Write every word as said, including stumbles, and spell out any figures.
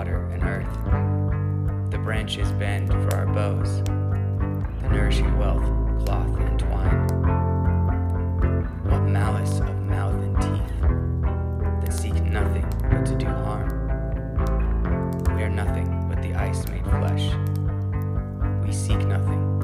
water and earth. The branches bend for our bows, the nourishing wealth, cloth and twine. What malice of mouth and teeth that seek nothing but to do harm. We are nothing but the ice made flesh. We seek nothing